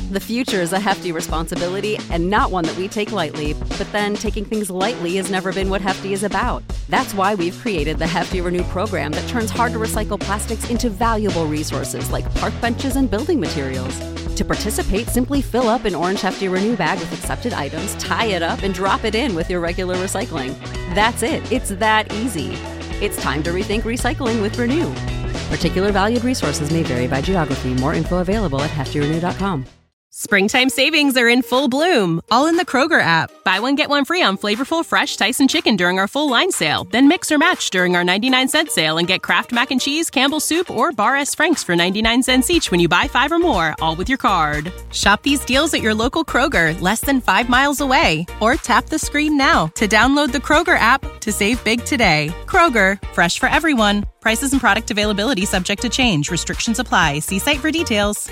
The future is a hefty responsibility and not one that we take lightly, but then taking things lightly has never been what Hefty is about. That's why we've created the Hefty Renew program that turns hard-to-recycle plastics into valuable resources like park benches and building materials. To participate, simply fill up an orange Hefty Renew bag with accepted items, tie it up, and drop it in with your regular recycling. That's it. It's that easy. It's time to rethink recycling with Renew. Particular valued resources may vary by geography. More info available at heftyrenew.com. Springtime savings are in full bloom, all in the Kroger app. Buy one, get one free on flavorful fresh Tyson chicken during our full line sale. Then mix or match during our 99-cent sale and get Kraft Mac and Cheese, Campbell's Soup, or Bar S. Frank's for 99 cents each when you buy 5 or more, all with your card. Shop these deals at your local Kroger, less than 5 miles away. Or tap the screen now to download the Kroger app to save big today. Kroger, fresh for everyone. Prices and product availability subject to change. Restrictions apply. See site for details.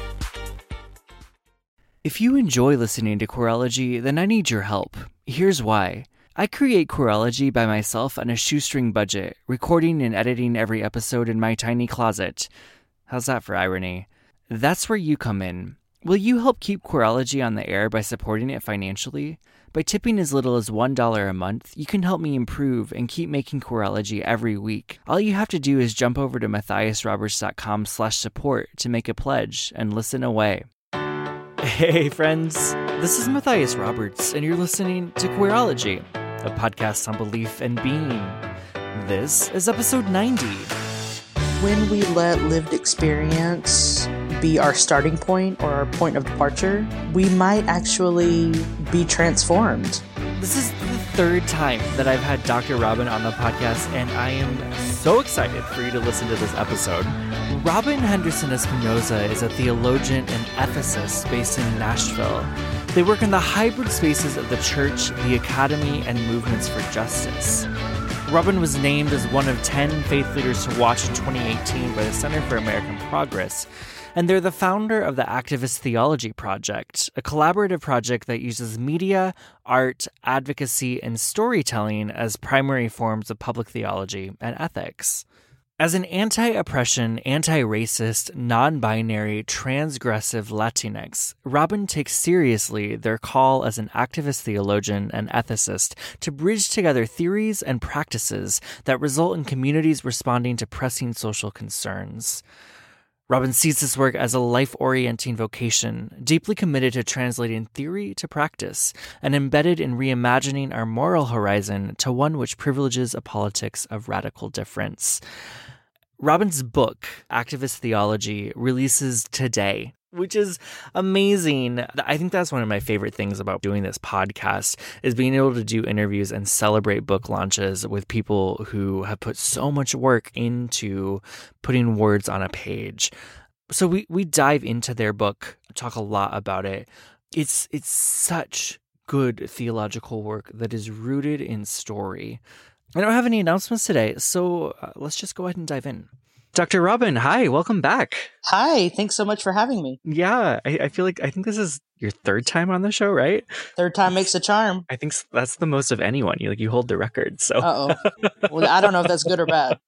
If you enjoy listening to Queerology, then I need your help. Here's why. I create Queerology by myself on a shoestring budget, recording and editing every episode in my tiny closet. How's that for irony? That's where you come in. Will you help keep Queerology on the air by supporting it financially? By tipping as little as $1 a month, you can help me improve and keep making Queerology every week. All you have to do is jump over to MatthiasRoberts.com/support to make a pledge and listen away. Hey friends, this is Matthias Roberts, and you're listening to Queerology, a podcast on belief and being. This is episode 90. When we let lived experience be our starting point or our point of departure, we might actually be transformed. This is the third time that I've had Dr. Robin on the podcast, and I am so excited for you to listen to this episode. Robin Henderson Espinoza is a theologian and ethicist based in Nashville. They work in the hybrid spaces of the church, the academy, and movements for justice. Robin was named as one of 10 faith leaders to watch in 2018 by the Center for American Progress, and they're the founder of the Activist Theology Project, a collaborative project that uses media, art, advocacy, and storytelling as primary forms of public theology and ethics. As an anti-oppression, anti-racist, non-binary, transgressive Latinx, Robin takes seriously their call as an activist theologian and ethicist to bridge together theories and practices that result in communities responding to pressing social concerns. Robin sees this work as a life-orienting vocation, deeply committed to translating theory to practice, and embedded in reimagining our moral horizon to one which privileges a politics of radical difference. Robin's book, Activist Theology, releases today, which is amazing. I think that's one of my favorite things about doing this podcast, is being able to do interviews and celebrate book launches with people who have put so much work into putting words on a page. So we dive into their book, talk a lot about it. It's such good theological work that is rooted in story. I don't have any announcements today, so let's just go ahead and dive in. Dr. Robin, hi, welcome back. Hi, thanks so much for having me. Yeah, I think this is your third time on the show, right? Third time makes a charm. I think that's the most of anyone. You hold the record. So, Well, I don't know if that's good or bad.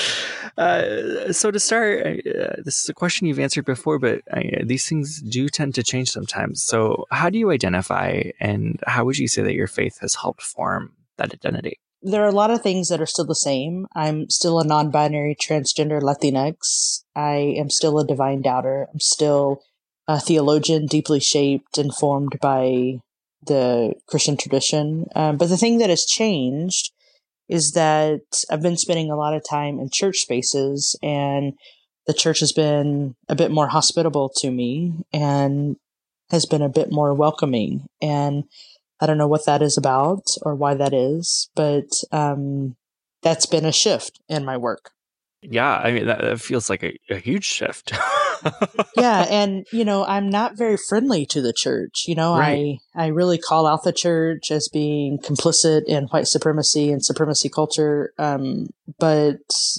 So to start, this is a question you've answered before, but these things do tend to change sometimes. So, how do you identify, and how would you say that your faith has helped form that identity? There are a lot of things that are still the same. I'm still a non-binary transgender Latinx. I am still a divine doubter. I'm still a theologian, deeply shaped and formed by the Christian tradition. But the thing that has changed is that I've been spending a lot of time in church spaces, and the church has been a bit more hospitable to me and has been a bit more welcoming. And I don't know what that is about or why that is, but that's been a shift in my work. Yeah, I mean, that feels like a huge shift. Yeah, and, I'm not very friendly to the church. Right. I really call out the church as being complicit in white supremacy and supremacy culture. But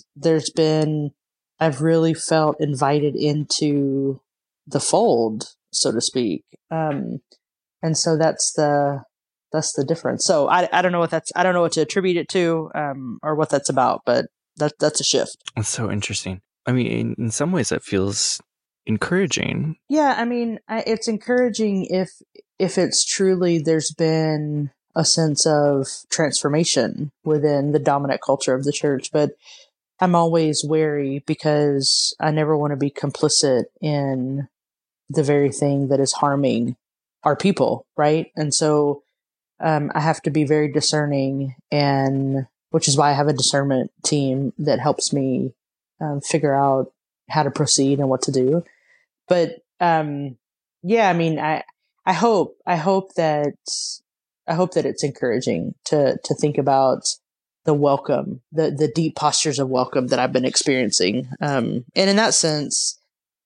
I've really felt invited into the fold, so to speak. And so that's the difference. So I don't know what to attribute it to, or what that's about, but that's a shift. That's so interesting. I mean, in some ways, it feels encouraging. Yeah, I mean, it's encouraging if it's truly there's been a sense of transformation within the dominant culture of the church. But I'm always wary because I never want to be complicit in the very thing that is harming our people, right? And so I have to be very discerning, and which is why I have a discernment team that helps me figure out how to proceed and what to do. But yeah, I mean, I hope that it's encouraging to think about the welcome, the deep postures of welcome that I've been experiencing. And in that sense,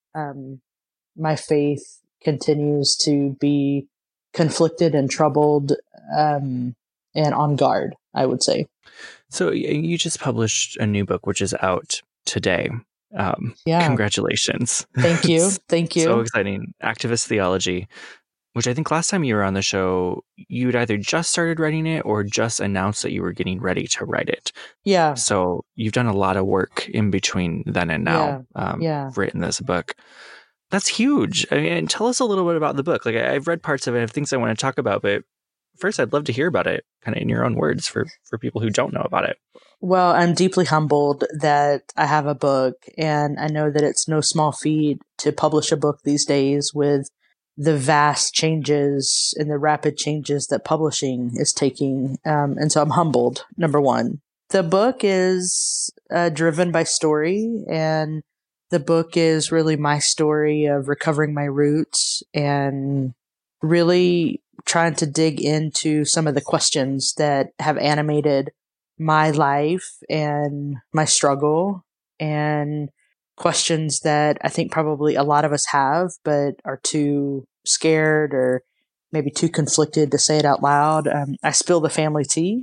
my faith continues to be conflicted and troubled, and on guard, I would say. So you just published a new book, which is out today. Yeah. Congratulations. Thank you. Thank you. So exciting. Activist Theology, which I think last time you were on the show, you'd either just started writing it or just announced that you were getting ready to write it. Yeah. So you've done a lot of work in between then and now. Written this book. That's huge. I mean, and tell us a little bit about the book. Like, I've read parts of it. I have things I want to talk about, but first I'd love to hear about it kind of in your own words for people who don't know about it. Well, I'm deeply humbled that I have a book, and I know that it's no small feat to publish a book these days with the vast changes and the rapid changes that publishing is taking. And so I'm humbled, number one. The book is driven by story, and the book is really my story of recovering my roots and really trying to dig into some of the questions that have animated my life and my struggle, and questions that I think probably a lot of us have, but are too scared or maybe too conflicted to say it out loud. I spill the family tea.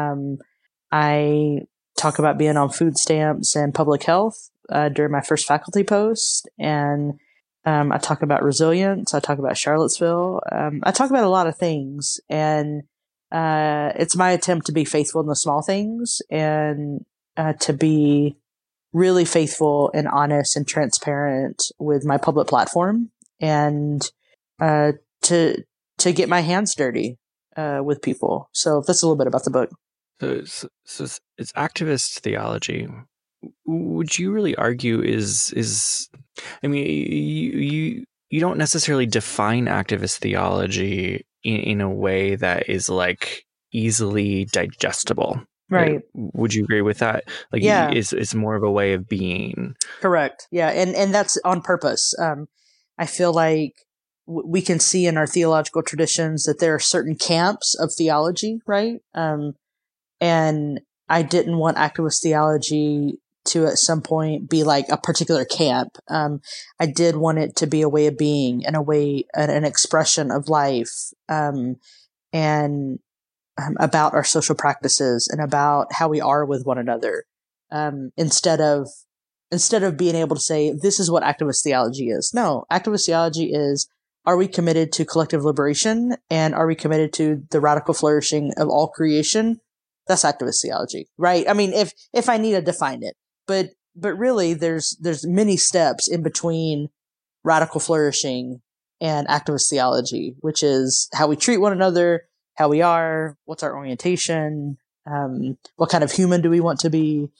I talk about being on food stamps and public health during my first faculty post, and I talk about resilience. I talk about Charlottesville. I talk about a lot of things, and it's my attempt to be faithful in the small things, and to be really faithful and honest and transparent with my public platform, and to get my hands dirty with people. So that's a little bit about the book. So it's activist theology. Would you really argue is I mean, you don't necessarily define activist theology in a way that is like easily digestible. Right. Would you agree with that? Like, yeah, it's more of a way of being. Correct. Yeah. And that's on purpose. I feel like we can see in our theological traditions that there are certain camps of theology, right? And I didn't want activist theology to at some point be like a particular camp. I did want it to be a way of being and an expression of life, and about our social practices and about how we are with one another. Instead of being able to say, this is what activist theology is. No, activist theology is, are we committed to collective liberation, and are we committed to the radical flourishing of all creation? That's activist theology, right? I mean, if I need to define it, but really there's many steps in between radical flourishing and activist theology, which is how we treat one another, how we are, what's our orientation, what kind of human do we want to be.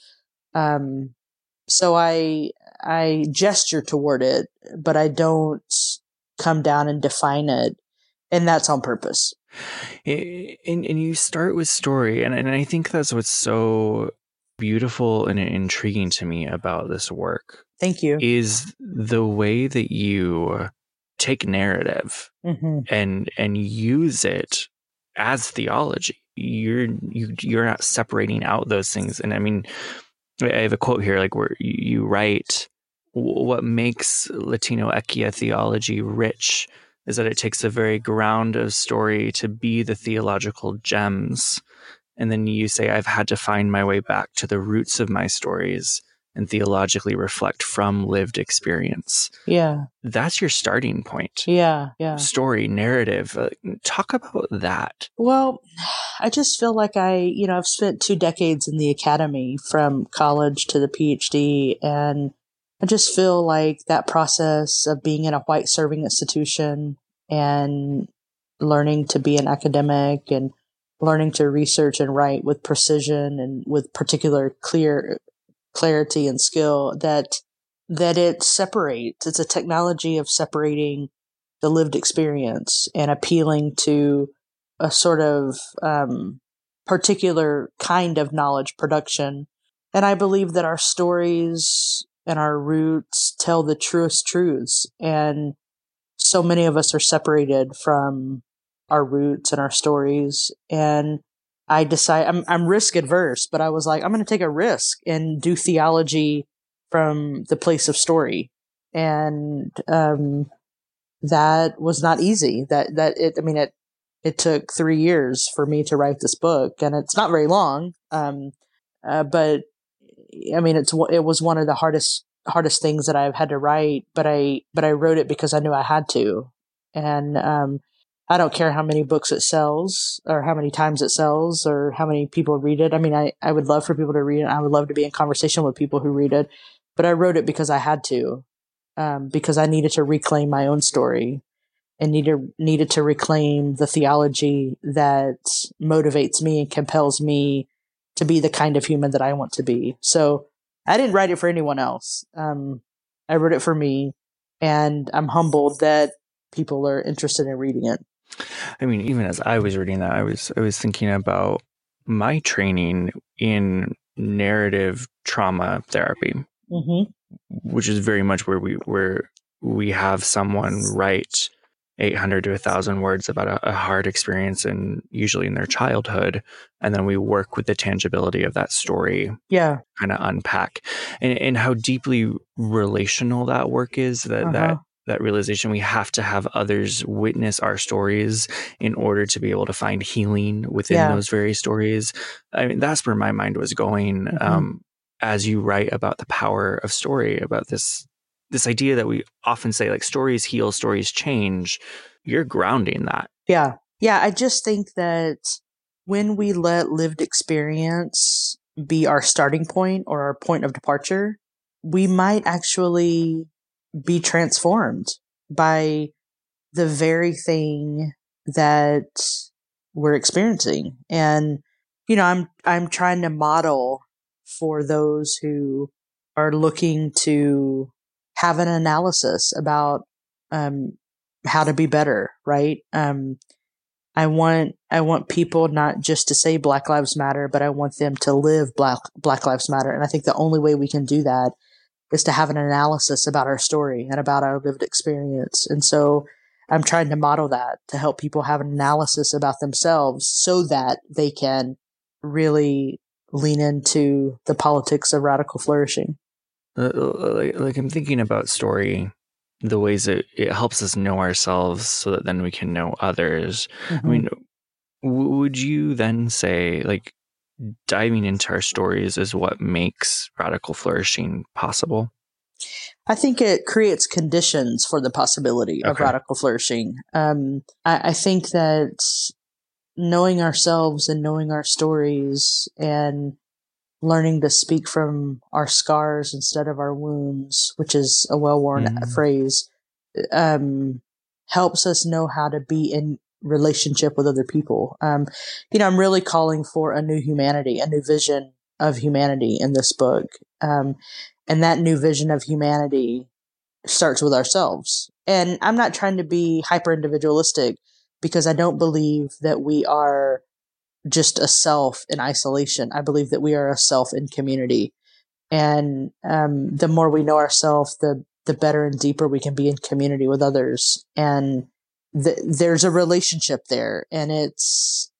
So I gesture toward it, but I don't come down and define it. And that's on purpose. And you start with story. And I think that's what's so beautiful and intriguing to me about this work. Thank you. Is the way that you take narrative and use it as theology. You're not separating out those things. And I mean, I have a quote here, like, where you write, what makes Latino Ecclesia theology rich is that it takes the very ground of story to be the theological gems. And then you say, I've had to find my way back to the roots of my stories and theologically reflect from lived experience. Yeah. That's your starting point. Yeah. Yeah. Story, narrative. Talk about that. Well, I just feel like I've spent 2 decades in the academy, from college to the PhD, and I just feel like that process of being in a white serving institution and learning to be an academic and learning to research and write with precision and with particular clarity and skill, that it separates. It's a technology of separating the lived experience and appealing to a sort of particular kind of knowledge production. And I believe that our stories and our roots tell the truest truths. And so many of us are separated from our roots and our stories. And I decide I'm risk adverse, but I was like, I'm going to take a risk and do theology from the place of story. And that was not easy. It took 3 years for me to write this book, and it's not very long. But I mean, it was one of the hardest things that I've had to write, but I wrote it because I knew I had to. And I don't care how many books it sells or how many times it sells or how many people read it. I mean, I would love for people to read it. I would love to be in conversation with people who read it, but I wrote it because I had to, because I needed to reclaim my own story and needed to reclaim the theology that motivates me and compels me to be the kind of human that I want to be. So I didn't write it for anyone else. I wrote it for me, and I'm humbled that people are interested in reading it. I mean, even as I was reading that, I was thinking about my training in narrative trauma therapy, which is very much where we have someone write 800 to 1,000 words about a hard experience, and usually in their childhood, and then we work with the tangibility of that story. Yeah, kind of unpack and how deeply relational that work is. That realization we have to have others witness our stories in order to be able to find healing within those very stories. I mean, that's where my mind was going as you write about the power of story, about this idea that we often say, like, stories heal, stories change. You're grounding that. Yeah. I just think that when we let lived experience be our starting point or our point of departure, we might actually be transformed by the very thing that we're experiencing. And, I'm trying to model for those who are looking to have an analysis about how to be better, right? I want people not just to say Black Lives Matter, but I want them to live Black Lives Matter. And I think the only way we can do that is to have an analysis about our story and about our lived experience. And so I'm trying to model that to help people have an analysis about themselves so that they can really lean into the politics of radical flourishing. Like I'm thinking about story, the ways it helps us know ourselves so that then we can know others. I mean, would you then say, like, diving into our stories is what makes radical flourishing possible? I think it creates conditions for the possibility of radical flourishing. I think that knowing ourselves and knowing our stories and learning to speak from our scars instead of our wounds, which is a well-worn phrase, helps us know how to be in relationship with other people. I'm really calling for a new humanity, a new vision of humanity in this book. And that new vision of humanity starts with ourselves. And I'm not trying to be hyper individualistic, because I don't believe that we are just a self in isolation. I believe that we are a self in community. And the more we know ourselves, the better and deeper we can be in community with others. And there's a relationship there, and it's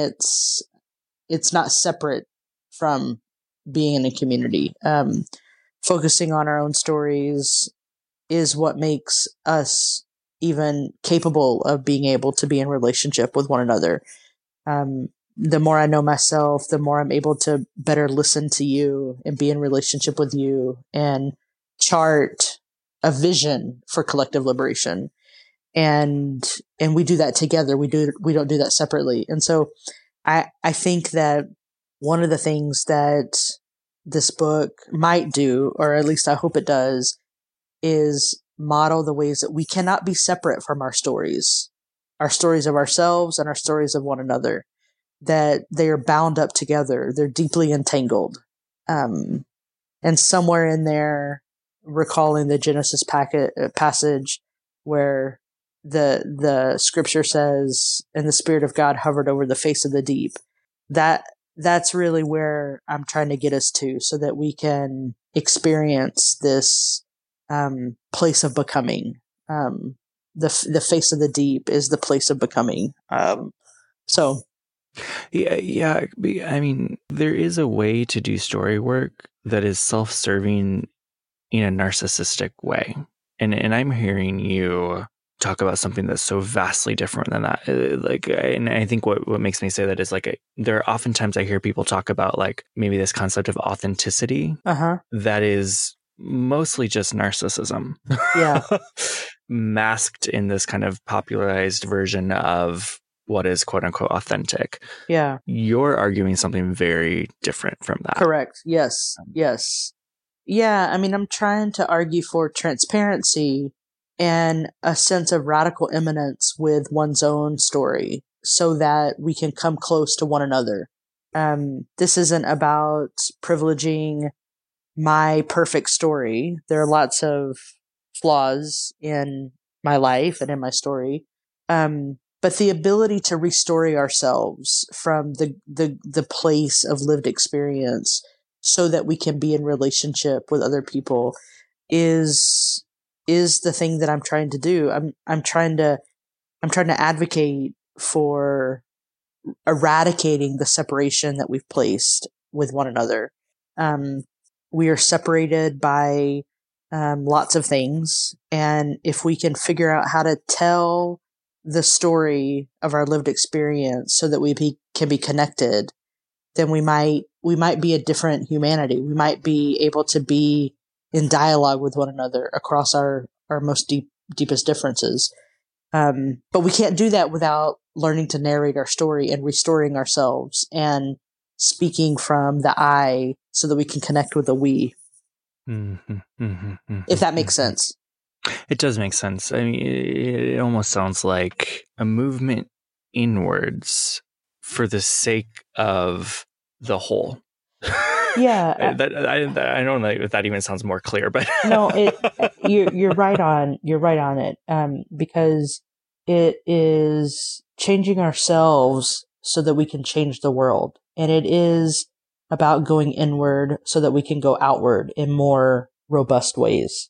not separate from being in a community. Focusing on our own stories is what makes us even capable of being able to be in relationship with one another. The more I know myself, the more I'm able to better listen to you and be in relationship with you and chart a vision for collective liberation. And we do that together. We don't do that separately. And so I think that one of the things that this book might do, or at least I hope it does, is model the ways that we cannot be separate from our stories of ourselves and our stories of one another, that they are bound up together. They're deeply entangled. And somewhere in there, recalling the Genesis passage where the scripture says, and the Spirit of God hovered over the face of the deep, that's really where I'm trying to get us to, so that we can experience this place of becoming. The face of the deep is the place of becoming. So. Yeah. I mean, there is a way to do story work that is self-serving in a narcissistic way. And I'm hearing you talk about something that's so vastly different than that. And I think what makes me say that is there are oftentimes I hear people talk about maybe this concept of authenticity that is mostly just narcissism. Yeah. Masked in this kind of popularized version of what is quote unquote authentic. Yeah. You're arguing something very different from that. Correct. Yes. Yes. Yeah. I mean, I'm trying to argue for transparency and a sense of radical immanence with one's own story so that we can come close to one another. This isn't about privileging my perfect story. There are lots of flaws in my life and in my story. But the ability to restory ourselves from the place of lived experience so that we can be in relationship with other people is the thing that I'm trying to do. I'm trying to advocate for eradicating the separation that we've placed with one another. We are separated by lots of things, and if we can figure out how to tell the story of our lived experience so that we can be connected, then we might be a different humanity. We might be able to be in dialogue with one another across our most deepest differences. But we can't do that without learning to narrate our story and restoring ourselves and speaking from the I so that we can connect with the we. If that makes sense. It does make sense. I mean, it almost sounds like a movement inwards for the sake of the whole. Yeah. I don't know if that even sounds more clear, but no, you're right on it. Because it is changing ourselves so that we can change the world. And it is about going inward so that we can go outward in more robust ways.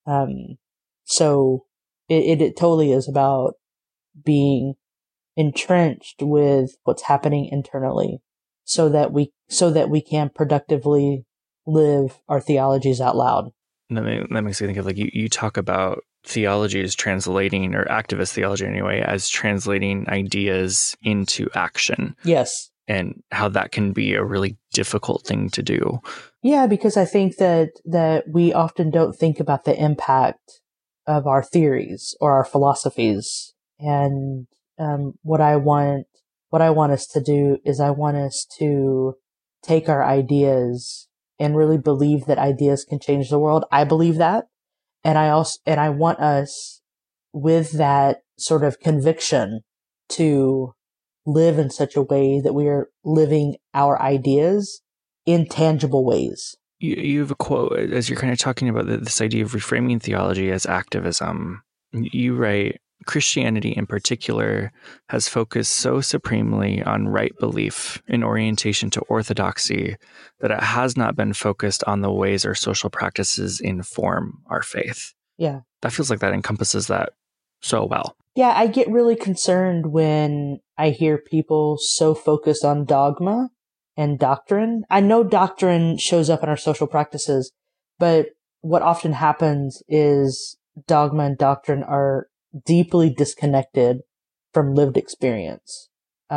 So it totally is about being entrenched with what's happening internally so that we can productively live our theologies out loud. That makes me think of you talk about theology as translating, or activist theology anyway, as translating ideas into action. Yes. And how that can be a really difficult thing to do. Yeah, because I think that we often don't think about the impact of our theories or our philosophies. And what I want us to do is I want us to take our ideas and really believe that ideas can change the world. I believe that. And I want us with that sort of conviction to live in such a way that we are living our ideas in tangible ways. You have a quote as you're kind of talking about this idea of reframing theology as activism. You write, Christianity in particular has focused so supremely on right belief in orientation to orthodoxy that it has not been focused on the ways our social practices inform our faith. Yeah. That feels like that encompasses that so well. Yeah, I get really concerned when I hear people so focused on dogma and doctrine. I know doctrine shows up in our social practices, but what often happens is dogma and doctrine are deeply disconnected from lived experience.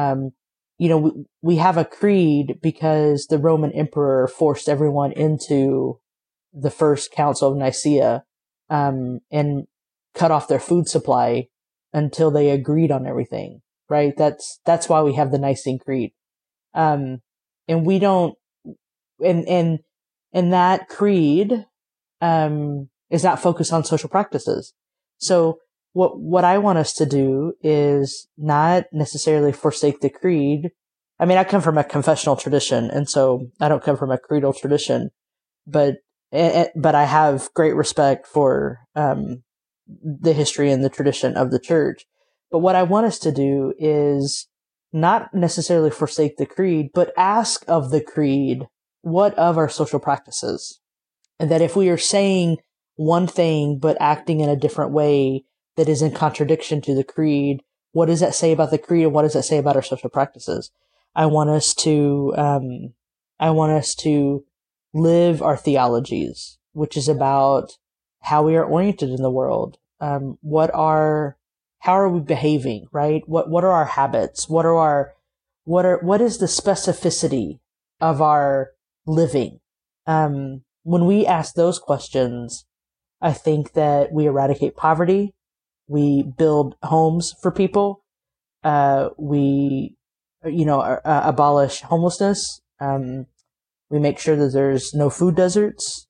We have a creed because the Roman emperor forced everyone into the first Council of Nicaea, and cut off their food supply until they agreed on everything, right? That's why we have the Nicene Creed. And we don't, and And that creed is not focused on social practices. So what I want us to do is not necessarily forsake the creed. I mean, I come from a confessional tradition, and so I don't come from a creedal tradition, but I have great respect for the history and the tradition of the church. But what I want us to do is not necessarily forsake the creed, but ask of the creed, what of our social practices? And that if we are saying one thing but acting in a different way that is in contradiction to the creed, what does that say about the creed, and what does that say about our social practices? I want us to live our theologies, which is about how we are oriented in the world. How are we behaving, right? What are our habits? What is the specificity of our living? When we ask those questions, I think that we eradicate poverty. We build homes for people. We abolish homelessness. We make sure that there's no food deserts.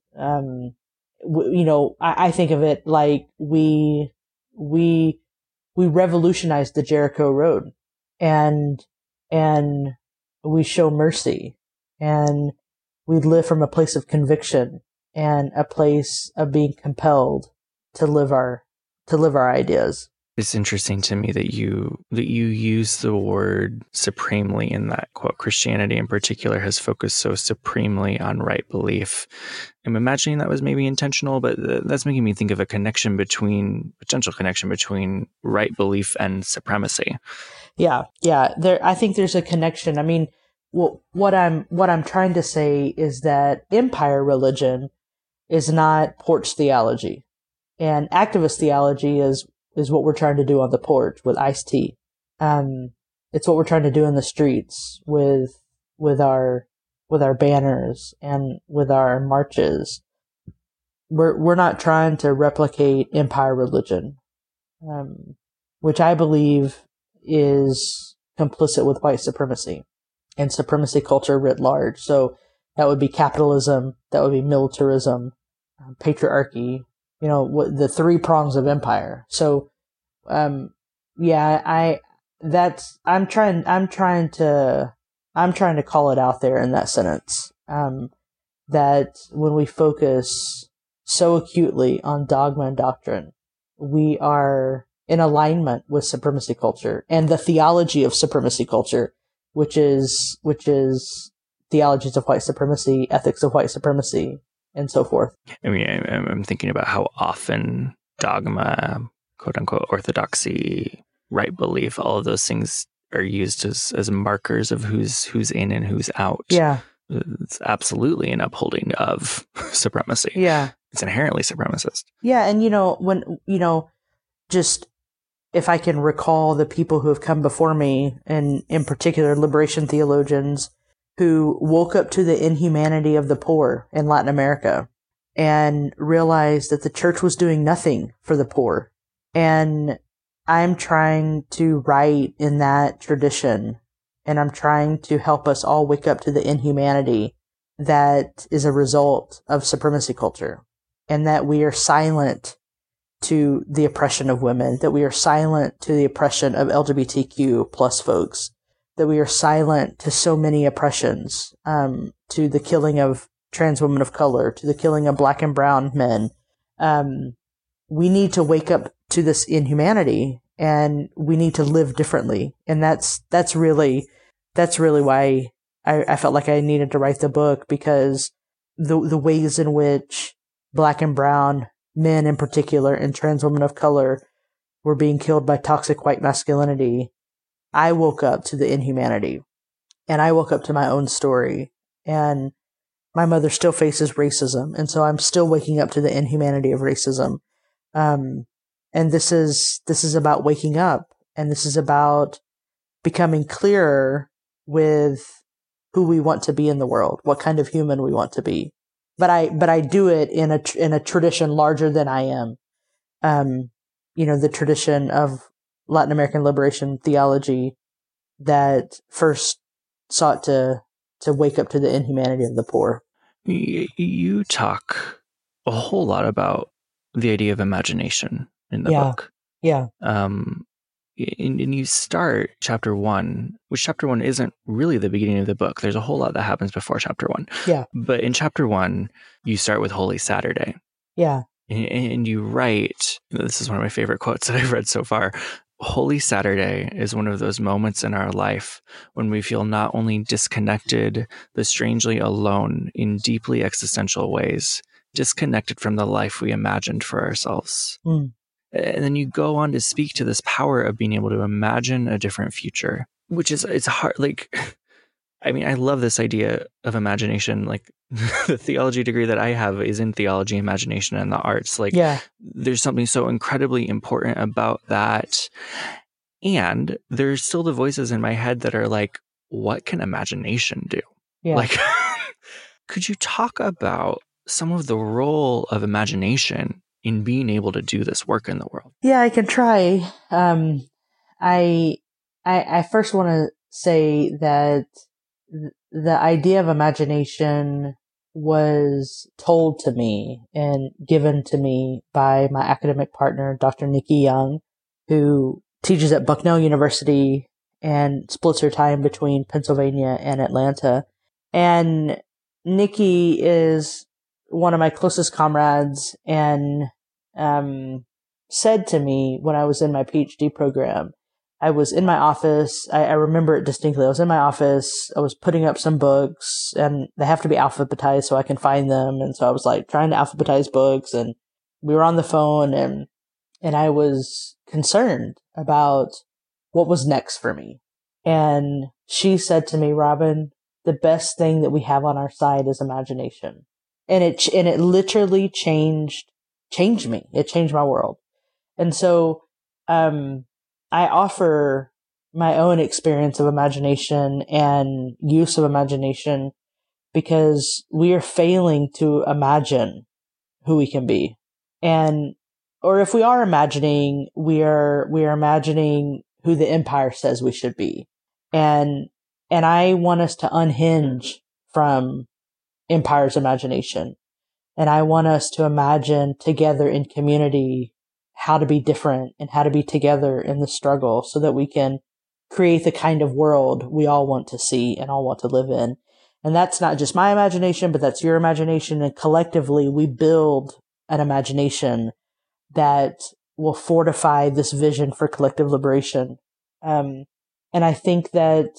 I think of it like we revolutionized the Jericho Road, and we show mercy, and we live from a place of conviction and a place of being compelled to live our ideas. It's interesting to me that you use the word supremely in that quote. Christianity in particular has focused so supremely on right belief. I'm imagining that was maybe intentional, but that's making me think of a potential connection between right belief and supremacy. Yeah. I think there's a connection. I mean, what I'm trying to say is that empire religion is not porch theology, and activist theology is what we're trying to do on the porch with iced tea. It's what we're trying to do in the streets with our banners and with our marches. We're not trying to replicate empire religion, which I believe is complicit with white supremacy and supremacy culture writ large. So that would be capitalism, that would be militarism, patriarchy, the three prongs of empire. So, I'm trying to call it out there in that sentence. That when we focus so acutely on dogma and doctrine, we are in alignment with supremacy culture and the theology of supremacy culture, which is theologies of white supremacy, ethics of white supremacy, and so forth. I mean, I'm thinking about how often dogma, quote unquote, orthodoxy, right belief, all of those things are used as markers of who's in and who's out. Yeah. It's absolutely an upholding of supremacy. Yeah. It's inherently supremacist. Yeah. And, just if I can recall the people who have come before me, and in particular, liberation theologians who woke up to the inhumanity of the poor in Latin America and realized that the church was doing nothing for the poor. And I'm trying to write in that tradition, and I'm trying to help us all wake up to the inhumanity that is a result of supremacy culture, and that we are silent to the oppression of women, that we are silent to the oppression of LGBTQ plus folks, that we are silent to so many oppressions, to the killing of trans women of color, to the killing of black and brown men. We need to wake up to this inhumanity, and we need to live differently. And that's really why I felt like I needed to write the book, because the ways in which black and brown men in particular and trans women of color were being killed by toxic white masculinity, I woke up to the inhumanity, and I woke up to my own story. And my mother still faces racism, and so I'm still waking up to the inhumanity of racism. And this is about waking up, and this is about becoming clearer with who we want to be in the world, what kind of human we want to be. But I do it in a tradition larger than I am. The tradition of Latin American liberation theology that first sought to wake up to the inhumanity of the poor. You talk a whole lot about the idea of imagination in the book. Yeah. And you start chapter 1, which chapter 1 isn't really the beginning of the book. There's a whole lot that happens before chapter 1. Yeah. But in chapter 1, you start with Holy Saturday. Yeah. And you write, this is one of my favorite quotes that I've read so far. Holy Saturday is one of those moments in our life when we feel not only disconnected, but strangely alone in deeply existential ways, disconnected from the life we imagined for ourselves. Mm. And then you go on to speak to this power of being able to imagine a different future, which is, it's hard. Like, I mean, I love this idea of imagination. Like the theology degree that I have is in theology, imagination, and the arts. Like, there's something so incredibly important about that. And there's still the voices in my head that are like, what can imagination do? Yeah. Like, could you talk about some of the role of imagination in being able to do this work in the world? Yeah, I can try. I first want to say that the idea of imagination was told to me and given to me by my academic partner, Dr. Nikki Young, who teaches at Bucknell University and splits her time between Pennsylvania and Atlanta. And Nikki is one of my closest comrades and said to me when I was in my PhD program, I was in my office. I remember it distinctly. I was in my office. I was putting up some books and they have to be alphabetized so I can find them. And so I was like trying to alphabetize books and we were on the phone and I was concerned about what was next for me. And she said to me, Robin, the best thing that we have on our side is imagination. And it literally changed me. It changed my world. And so, I offer my own experience of imagination and use of imagination because we are failing to imagine who we can be. Or if we are imagining, we are imagining who the empire says we should be. And I want us to unhinge from empire's imagination. And I want us to imagine together in community how to be different and how to be together in the struggle so that we can create the kind of world we all want to see and all want to live in. And that's not just my imagination, but that's your imagination. And collectively, we build an imagination that will fortify this vision for collective liberation. And I think that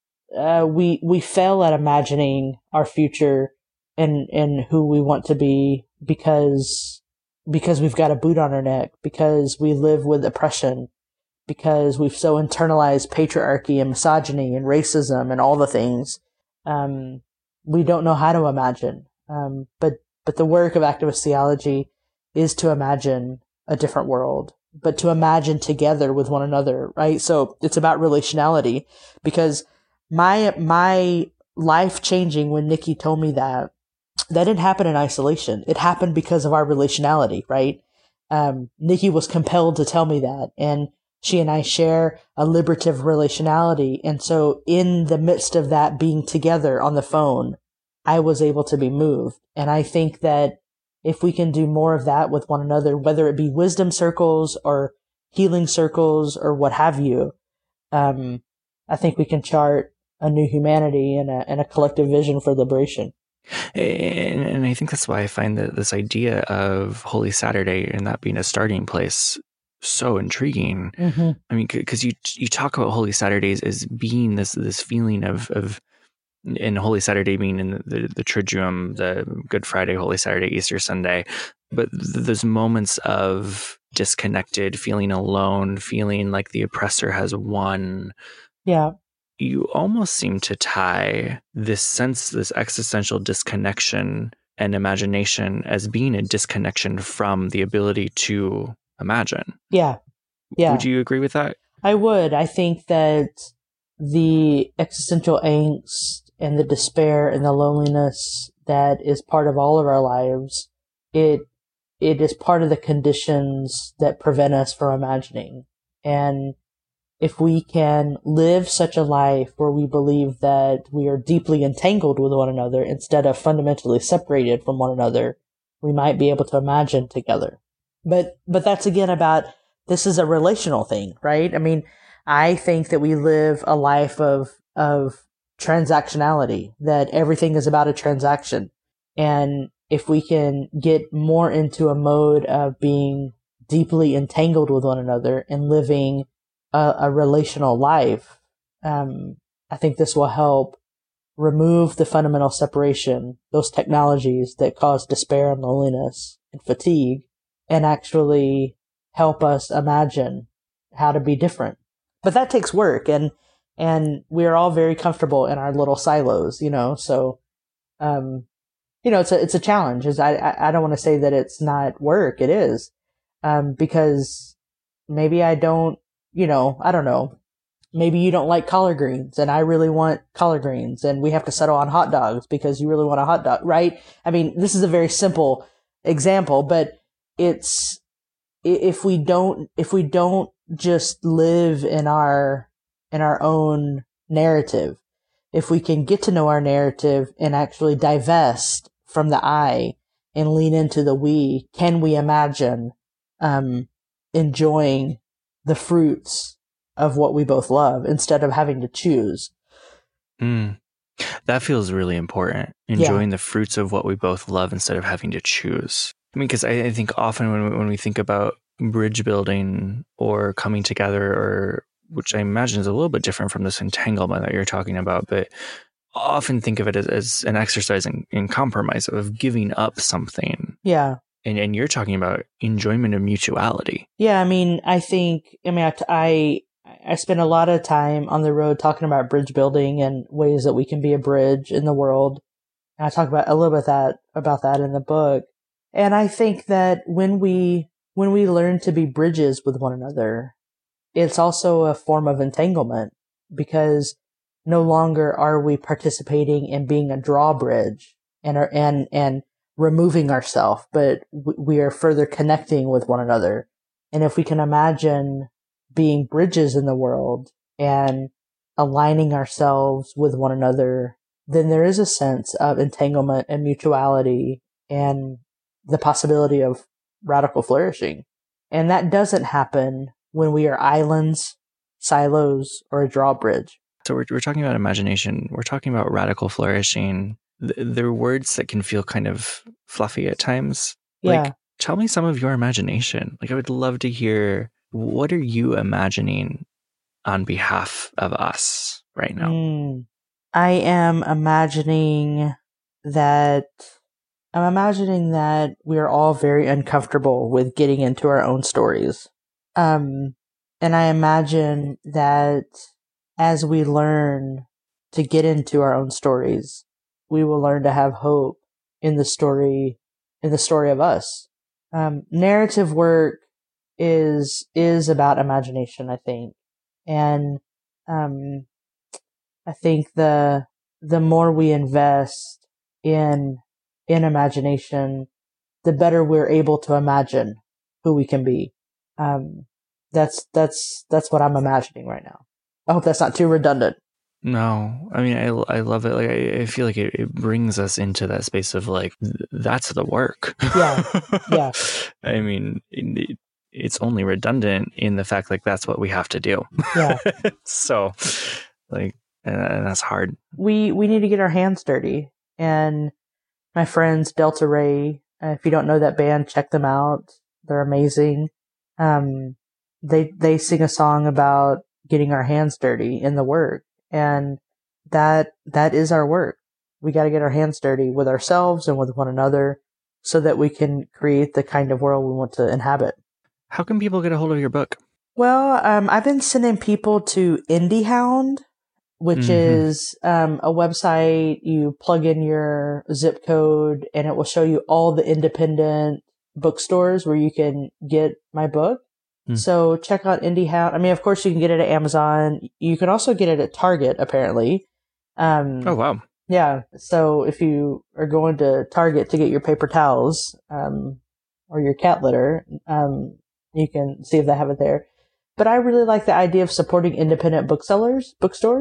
we fail at imagining our future and who we want to be because we've got a boot on our neck, because we live with oppression, because we've so internalized patriarchy and misogyny and racism and all the things. We don't know how to imagine. But the work of activist theology is to imagine a different world, but to imagine together with one another, right? So it's about relationality, because my life changing when Nikki told me that didn't happen in isolation. It happened because of our relationality, right? Nikki was compelled to tell me that, and she and I share a liberative relationality. And so in the midst of that being together on the phone, I was able to be moved. And I think that if we can do more of that with one another, whether it be wisdom circles or healing circles or what have you, I think we can chart a new humanity and a collective vision for liberation. And I think that's why I find that this idea of Holy Saturday and that being a starting place so intriguing. Mm-hmm. I mean, because you talk about Holy Saturdays as being this feeling of and Holy Saturday being in the Triduum, the Good Friday, Holy Saturday, Easter Sunday, but those moments of disconnected, feeling alone, feeling like the oppressor has won. Yeah. You almost seem to tie this existential disconnection and imagination as being a disconnection from the ability to imagine. Yeah. Yeah. Would you agree with that? I would. I think that the existential angst and the despair and the loneliness that is part of all of our lives, it is part of the conditions that prevent us from imagining. And if we can live such a life where we believe that we are deeply entangled with one another instead of fundamentally separated from one another, we might be able to imagine together. But that's again about, this is a relational thing, right? I mean, I think that we live a life of transactionality, that everything is about a transaction. And if we can get more into a mode of being deeply entangled with one another and living a relational life, I think this will help remove the fundamental separation, those technologies that cause despair and loneliness and fatigue, and actually help us imagine how to be different. But that takes work, and we're all very comfortable in our little silos, so, it's a challenge. I don't want to say that it's not work. It is, because maybe I don't know. Maybe you don't like collard greens and I really want collard greens, and we have to settle on hot dogs because you really want a hot dog, right? I mean, this is a very simple example, but it's, if we don't just live in our own narrative, if we can get to know our narrative and actually divest from the I and lean into the we, can we imagine enjoying the fruits of what we both love instead of having to choose? That feels really important. Enjoying the fruits of what we both love instead of having to choose. I mean, because I think often when we think about bridge building or coming together, or which I imagine is a little bit different from this entanglement that you're talking about, but often think of it as an exercise in compromise, of giving up something. Yeah. And you're talking about enjoyment of mutuality. Yeah, I mean, I spend a lot of time on the road talking about bridge building and ways that we can be a bridge in the world. And I talk about a little bit about that in the book. And I think that when we learn to be bridges with one another, it's also a form of entanglement, because no longer are we participating in being a drawbridge and removing ourselves, but we are further connecting with one another. And if we can imagine being bridges in the world and aligning ourselves with one another, then there is a sense of entanglement and mutuality and the possibility of radical flourishing. And that doesn't happen when we are islands, silos, or a drawbridge. So we're talking about imagination. We're talking about radical flourishing. They're words that can feel kind of fluffy at times. Yeah. Like, tell me some of your imagination. Like, I would love to hear, what are you imagining on behalf of us right now? I am imagining that we are all very uncomfortable with getting into our own stories. And I imagine that as we learn to get into our own stories, we will learn to have hope in the story of us. Narrative work is about imagination, I think. And, I think the more we invest in imagination, the better we're able to imagine who we can be. That's what I'm imagining right now. I hope that's not too redundant. No, I mean, I love it. Like, I feel like it brings us into that space of like, that's the work. Yeah. I mean, it's only redundant in the fact, like, that's what we have to do. Yeah. So, like, and that's hard. We need to get our hands dirty. And my friends, Delta Ray, if you don't know that band, check them out. They're amazing. They sing a song about getting our hands dirty in the work. And that is our work. We got to get our hands dirty with ourselves and with one another so that we can create the kind of world we want to inhabit. How can people get a hold of your book? Well, I've been sending people to IndieHound, which is a website. You plug in your zip code and it will show you all the independent bookstores where you can get my book. So check out IndieHound. I mean, of course, you can get it at Amazon. You can also get it at Target, apparently. Oh, wow. Yeah. So if you are going to Target to get your paper towels or your cat litter, you can see if they have it there. But I really like the idea of supporting independent bookstores.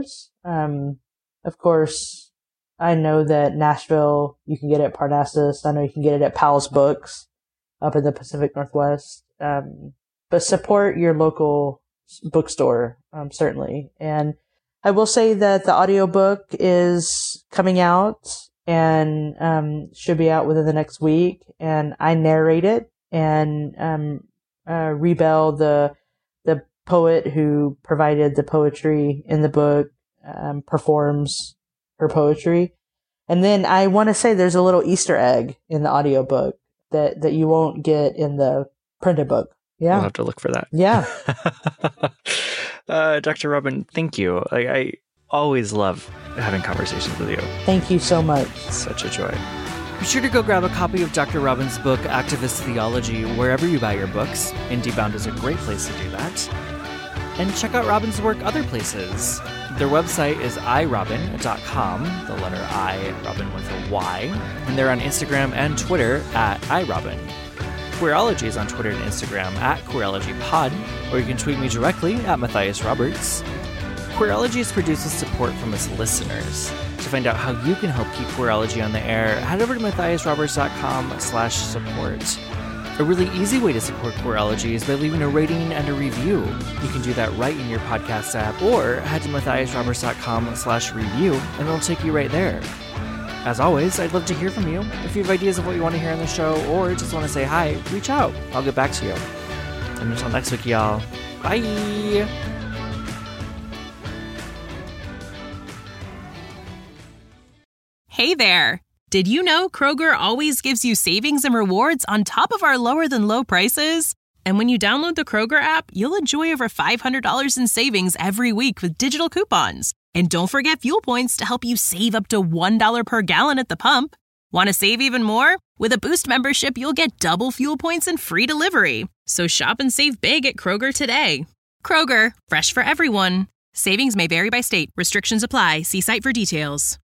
Of course, I know that Nashville, you can get it at Parnassus. I know you can get it at Powell's Books up in the Pacific Northwest. But support your local bookstore, certainly. And I will say that the audiobook is coming out and should be out within the next week. And I narrate it, and Rebel, the poet who provided the poetry in the book, performs her poetry. And then I want to say there's a little Easter egg in the audiobook that you won't get in the printed book. Yeah. We'll have to look for that. Yeah. Dr. Robin, thank you. I always love having conversations with you. Thank you so much. Such a joy. Be sure to go grab a copy of Dr. Robin's book, Activist Theology, wherever you buy your books. IndieBound is a great place to do that. And check out Robin's work other places. Their website is irobin.com, the letter I, Robin with a Y. And they're on Instagram and Twitter at irobin. Queerology is on Twitter and Instagram at QueerologyPod, or you can tweet me directly at Matthias Roberts. Queerology is produced with support from its listeners. To find out how you can help keep Queerology on the air, head over to matthiasroberts.com/support. A really easy way to support Queerology is by leaving a rating and a review. You can do that right in your podcast app, or head to matthiasroberts.com/review, and it'll take you right there. As always, I'd love to hear from you. If you have ideas of what you want to hear on the show, or just want to say hi, reach out. I'll get back to you. And until next week, y'all, bye! Hey there! Did you know Kroger always gives you savings and rewards on top of our lower-than-low prices? And when you download the Kroger app, you'll enjoy over $500 in savings every week with digital coupons. And don't forget fuel points to help you save up to $1 per gallon at the pump. Want to save even more? With a Boost membership, you'll get double fuel points and free delivery. So shop and save big at Kroger today. Kroger, fresh for everyone. Savings may vary by state. Restrictions apply. See site for details.